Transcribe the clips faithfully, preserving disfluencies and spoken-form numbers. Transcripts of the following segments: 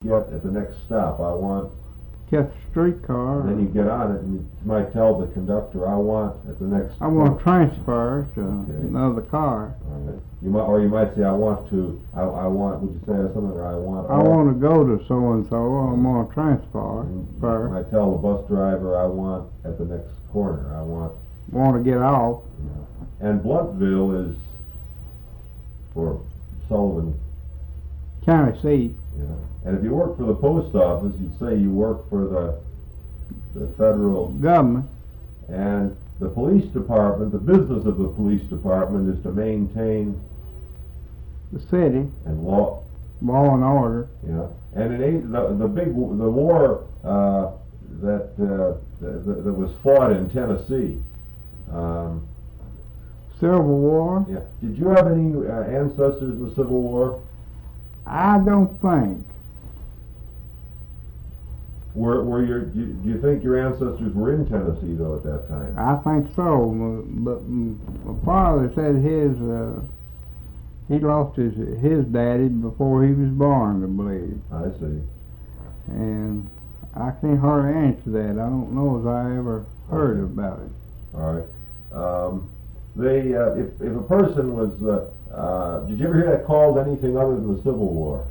get at the next stop? I want, Catch a streetcar. and then you get on it and you might tell the conductor, I want at the next. I want to transfer to Okay. another car. All right. You might, or you might say, I want to, I, I want, would you say something, or I want. I want to go to so-and-so, I'm going to transfer And you first. might tell the bus driver, I want at the next corner, I want. Want to get off. And Bluntville is for Sullivan, County seat. you know. And if you work for the post office, you'd say you work for the, the federal, Government. and the police department, the business of the police department is to maintain The city. and law, Law and order. you know. And in eight, the, the big, w- the war, uh, that, uh, that, that was fought in Tennessee, um, Civil War. yeah. Did you have any uh, ancestors in the Civil War? I don't think. Were, were your, do you, do you think your ancestors were in Tennessee though at that time? I think so, m- but m- my father said his, uh, he lost his, his daddy before he was born, I believe. I see. And I can't hardly answer that. I don't know as I ever heard Okay. about it. All right. Um, they, uh, if, if a person was, uh, uh, did you ever hear that called anything other than the Civil War?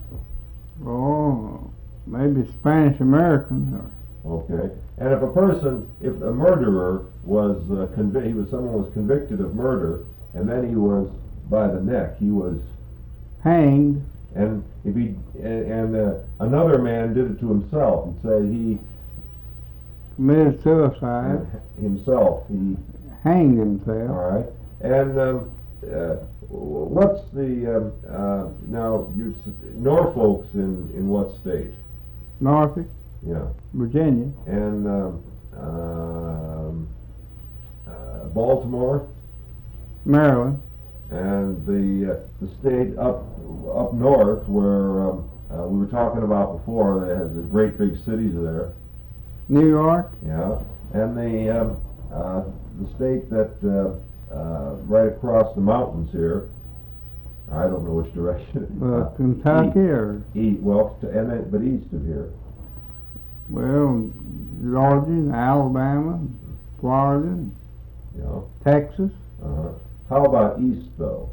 Oh, maybe Spanish American or Okay. And if a person, if a murderer was uh, convicted, he was, someone was convicted of murder, and then he was by the neck, he was, hanged. and if he, and, and uh, another man did it to himself, and say he, Committed suicide, himself, he, hanged himself. all right. And um, uh, what's the, um, uh, now, you, Norfolk's in, in what state? Norfolk, Yeah. Virginia, And um, um, uh, Baltimore, Maryland, and the uh, the state up up north where um, uh, we were talking about before. They had the great big cities there. New York, Yeah, and the um, uh, the state that uh, uh, right across the mountains here. I don't know which direction. uh, Kentucky, or East, well, to, and then, but east of here. well, Georgia, Alabama, Florida, You know. Texas. Uh-huh. How about east though?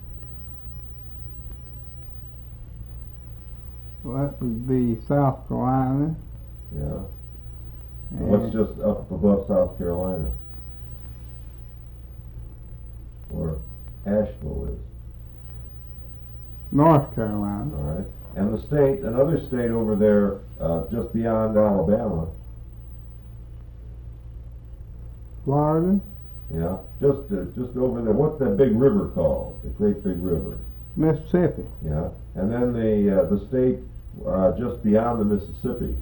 Well, that would be South Carolina. Yeah. and What's just up above South Carolina? Where Asheville is, North Carolina. all right? And the state, another state over there, uh, just beyond Alabama, Florida, yeah, just, uh, just over there, what's that big river called? The great big river, Mississippi, yeah? And then the, uh, the state, uh, just beyond the Mississippi,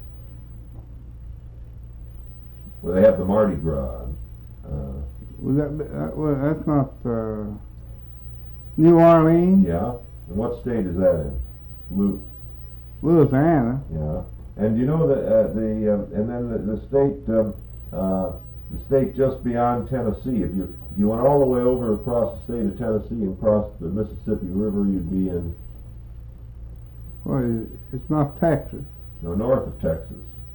where they have the Mardi Gras, uh, was that, that well, that's not uh, New Orleans, yeah? And what state is that in? Lu, Louisiana, yeah, and you know that uh, the um, and then the, the state um, uh, the state just beyond Tennessee. If you if you went all the way over across the state of Tennessee and crossed the Mississippi River, you'd be in well, it's not Texas. no north of Texas.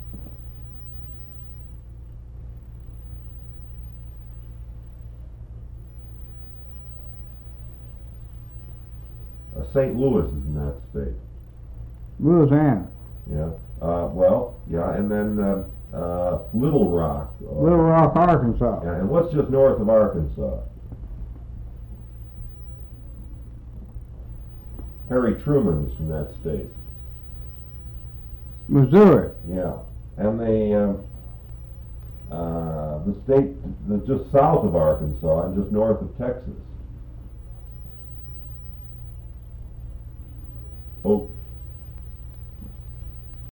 Uh, Saint Louis is in that state. Louisiana, Yeah. Uh, well, yeah, and then uh, uh, Little Rock. uh, Little Rock, Arkansas, Yeah, and what's just north of Arkansas? Harry Truman's from that state. Missouri, Yeah, and the um, uh, the state that's just south of Arkansas and just north of Texas. Oak